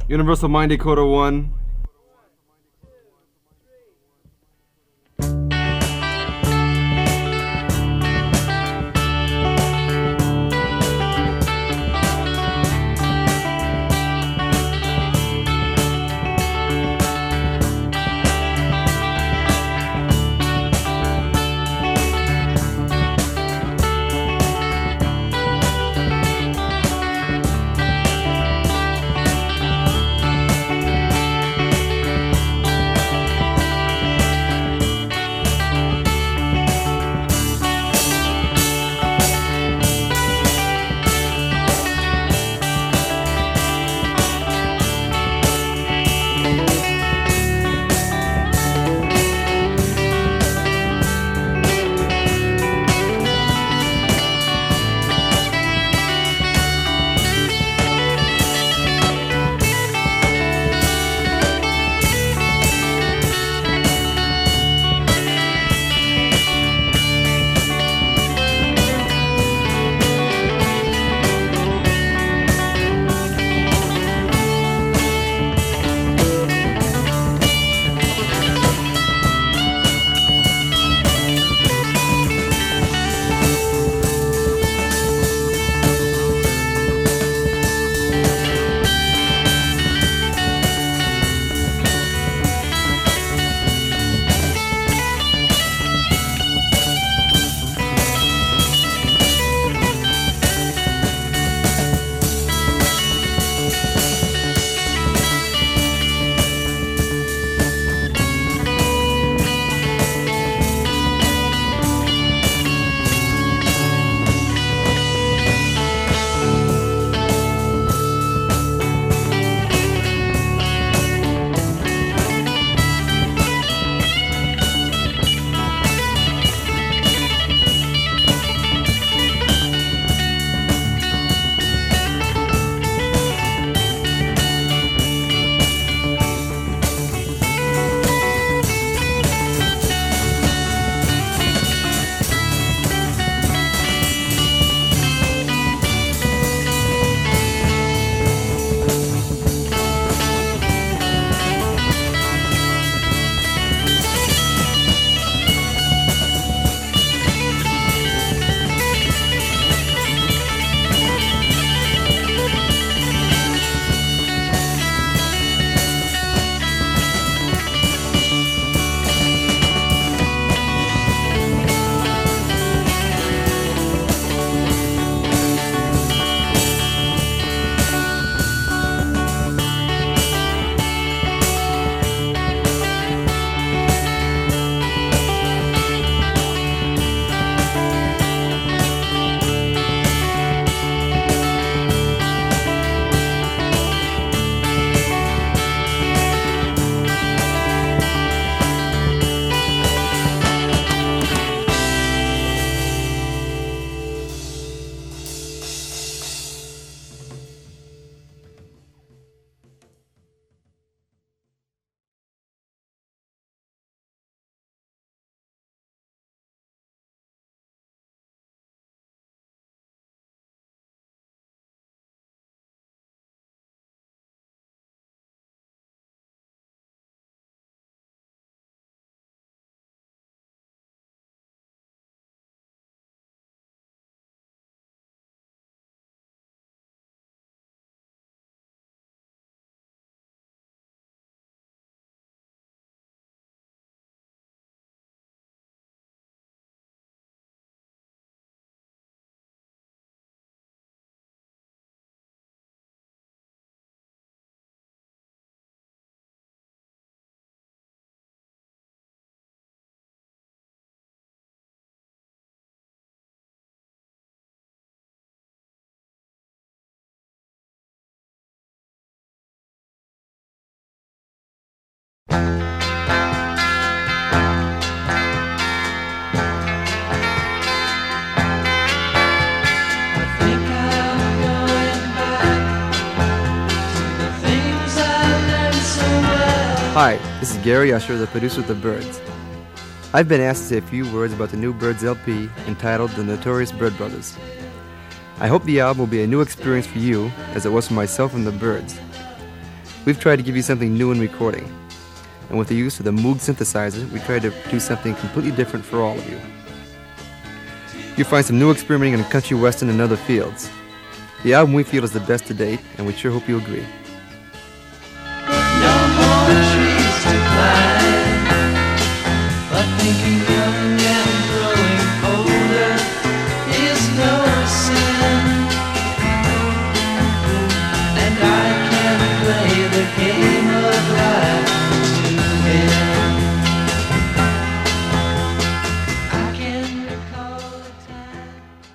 Universal Mind Dakota 1. Hi, this is Gary Usher, the producer of The Byrds. I've been asked to say a few words about the new Byrds LP entitled The Notorious Byrd Brothers. I hope the album will be a new experience for you, as it was for myself and The Byrds. We've tried to give you something new in recording, and with the use of the Moog synthesizer, we tried to do something completely different for all of you. You'll find some new experimenting in country western and other fields. The album we feel is the best to date, and we sure hope you agree. No more trees to climb, but thinking young and growing older is no sin. And I can play the game of life to win. I can recall the time.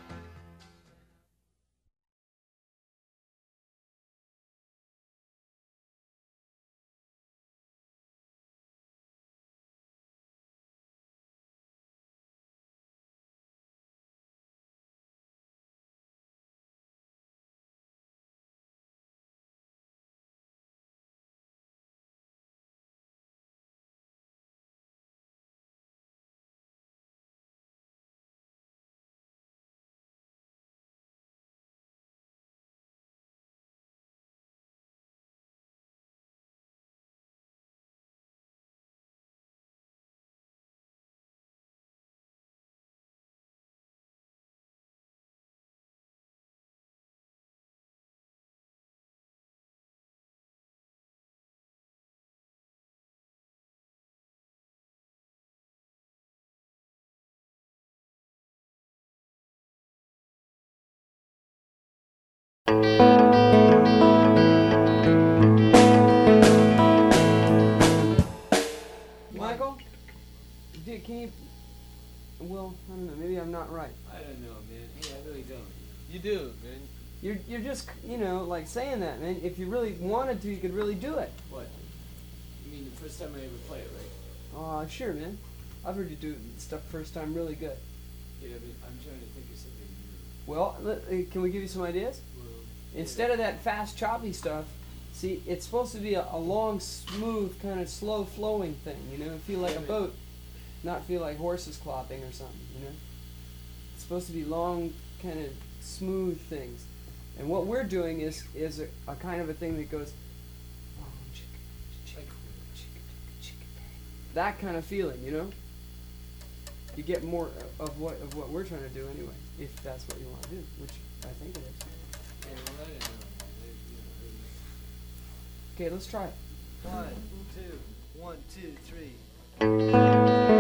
Michael? Can you... Well, I don't know, maybe I'm not right. I don't know, man. Hey, I really don't. You do, man. You're just, you know, like saying that, man. If you really wanted to, you could really do it. What? You mean the first time I ever played it, right? Sure, man. I've heard you do stuff first time really good. Yeah, but I'm trying to think of something new. Well, can we give you some ideas? Well, Instead of that fast, choppy stuff, see, it's supposed to be a long, smooth, kind of slow-flowing thing, you know? Feel like a boat, not feel like horses clopping or something, you know? It's supposed to be long, kind of smooth things. And what we're doing is a kind of a thing that goes, that kind of feeling, you know? You get more of what we're trying to do anyway, if that's what you want to do, which I think it is. yeah, well, I don't know, man. Okay, let's try it. 1, 2, 1, 2, 3.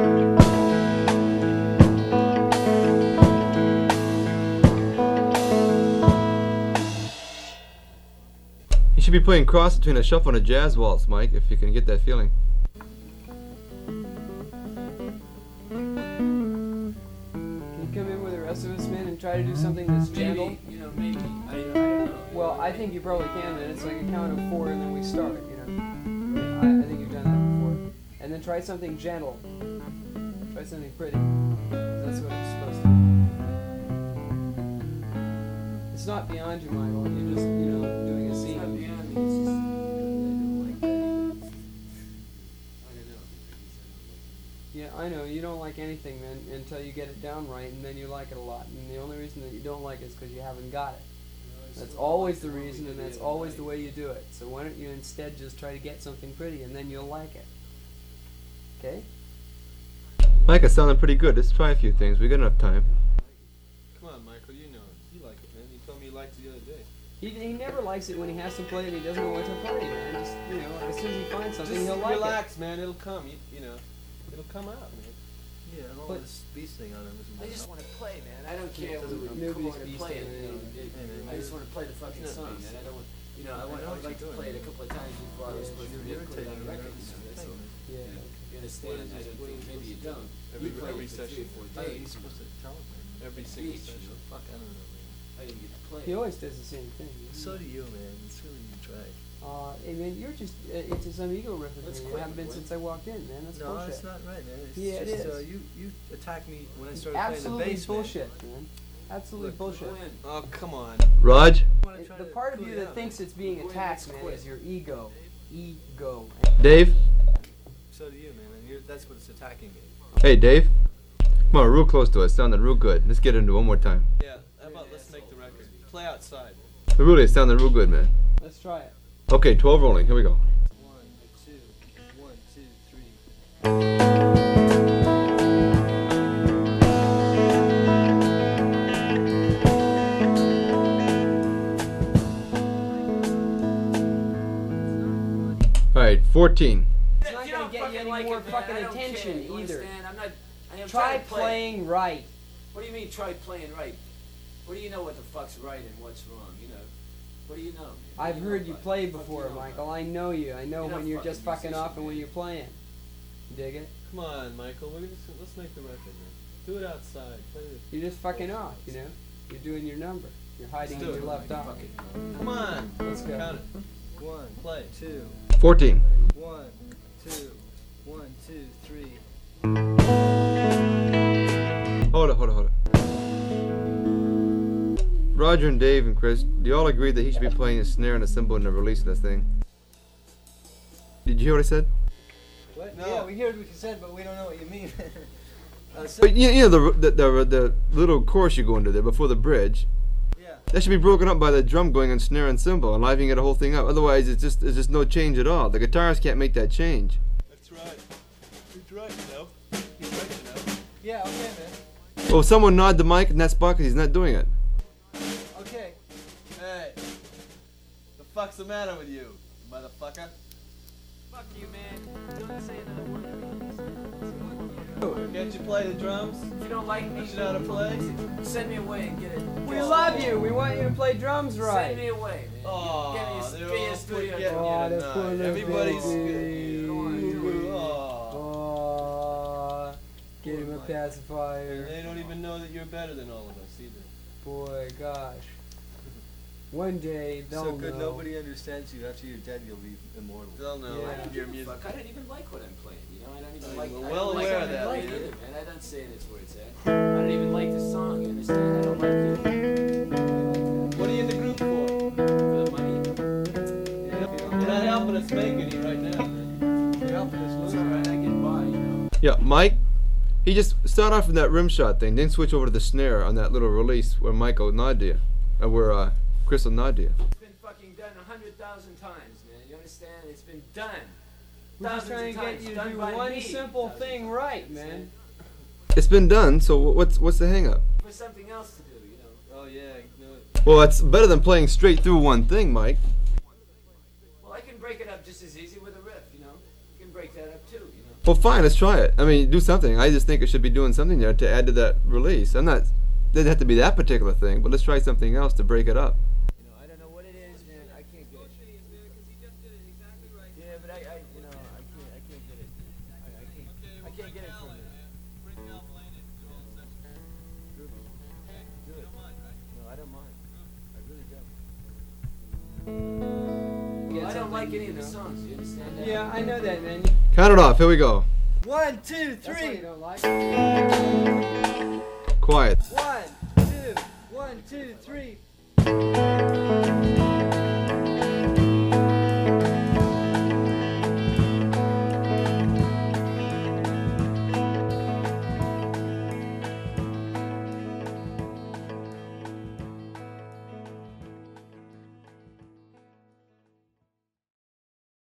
You should be playing cross between a shuffle and a jazz waltz, Mike, if you can get that feeling. Can you come in with the rest of us, man, and try to do something that's gentle? Maybe, maybe. I don't know. Well, I think you probably can, man. It's like a count of 4 and then we start, you know. I think you've done that before. And then try something gentle. Try something pretty. That's what it's supposed to be. It's not beyond you, Michael. You're just, you know, doing a It's scene. not beyond me. It's just, I don't like that either. I don't know. Yeah, I know. You don't like anything, man, until you get it down right, and then you like it a lot. And the only reason that you don't like it is because you haven't got it. That's always the reason, and that's always the way you do it. So why don't you instead just try to get something pretty, and then you'll like it. Okay? Mike, it's sounding pretty good. Let's try a few things. We got enough time. Come on, Michael, you know it. You like it, man. You told me you liked it the other day. He never likes it when he has to play it and he doesn't know what to play, man. Just, you know, as soon as he finds something, Just he'll like relax, man. It'll come. You know, it'll come out, man. Yeah, I don't But- want this beast thing on him. I just want to play, man. I don't care whether we Nobody's record or beast play it. on You know, anything. I just want to play the fucking song, man. I don't want, you know, I would like to play it a couple of times before I was supposed to record it on the record. You know, that's all. Yeah. You understand? I don't think maybe you don't. Every- You played every it for 3 session. or 4 Hey, he's days. supposed to tell him, man. Every single Beach. session. Fuck, I don't know, man. I didn't get to play He it. always does the same thing. So do you, man. It's really you try. Hey, man, you're just into some ego riffing. Let's You quit, haven't been quit. since I walked in, man. That's No, bullshit. it's not right, man. It's Yeah, it just, is. You attacked me when I started Absolutely playing the bass, bullshit, man. Absolutely Look, bullshit. When? Oh, come on. Raj? man. The part of you that thinks it's being attacked, man, is your ego. Ego. Dave? So do you, man. And that's what's attacking me. Hey, Dave? Come on, real close to us. Sounding real good. Let's get into it one more time. Yeah, how about let's make the record. Play outside. Really, it's sounding real good, man. Let's try it. Okay, 12 rolling. Here we go. 1, 2, 1, 2, 3. All right, 14. It's not gonna get you any more fucking attention either. Try playing right. What do you mean try playing right? What do you know what the fuck's right and what's wrong? You know, what do you know? Man? I've You know heard you about play it. Fuck before, you know Michael. about I know you. I know You're when not you're just fucking fucking off musician, and when man. you're playing. Dig it? Come on, Michael. Let's make the record, man. Do it outside. Play it. You're just fucking off, you know? You're doing your number. You're hiding Let's in do your it. left arm. Come on. Let's go. Count it. 1, Play. 2, 14. 1, 2, 1, 2, 3. Hold it. Roger and Dave and Chris, do you all agree that he should be playing a snare and a cymbal in the release of this thing? Did you hear what I said? What? No. Yeah, we heard what you said, but we don't know what you mean. But you know the little chorus you go into there before the bridge. Yeah. That should be broken up by the drum going on snare and cymbal and livening the whole thing up. Otherwise, it's just no change at all. The guitarist can't make that change. That's right. He's right, you know. He's right, you know. Yeah, okay, man. Well, someone nod the mic in that spot because he's not doing it. Okay. Hey. The fuck's the matter with you, motherfucker? Fuck you, man. Don't say another word. Can't you play the drums? If you don't like me, Don't you know how to play? send me away and get it. We love you. We want you to play drums Send right. me away, man. Oh, Get they're me a all studio. getting Oh, you that's poor tonight. little Everybody's baby. Go on, do it. Oh. Aww. Get him a And pacifier. they don't even know that you're better than all of us either. Boy, gosh. One day they'll So good, know. nobody understands you. After you're dead, you'll be immortal. They'll know Yeah. your music. Fuck, I don't even like what I'm playing. You know, I don't even I'm like. well I don't aware like of that, Like man. either, man. I don't say it's where it's at. I don't even like the song. You understand? I don't like it. What are you in the group for? For the money. You're not helping us make any right now, man. You're helping us It's lose. alright. I get by. You know. Yeah, Mike, he just started off from that rim shot thing, then switch over to the snare on that little release where Michael nod to you, where Chris will nod to you. It's been fucking done 100,000 times, man. You understand? It's been done. We're just trying to get you to do one simple thing right, man. It's been done, so what's the hang up? For something else to do, you know. Oh yeah, no. Well, it's better than playing straight through one thing, Mike. Well, I can break it up just as easy with a riff, you know. You can break that up too, you know. Well, fine, let's try it. I mean, do something. I just think it should be doing something there to add to that release. Doesn't have to be that particular thing, but let's try something else to break it up. You know, I don't know what it is, man. I can't get it. Yeah, but I you know, I can't get it. I can't get it from you. Do it. No, I don't mind. I really don't. Get I don't something, like any you of the know. songs. You understand that? Yeah, I know that, man. Count it off. Here we go. 1, 2, That's why 3. you don't like. Quiet. 1,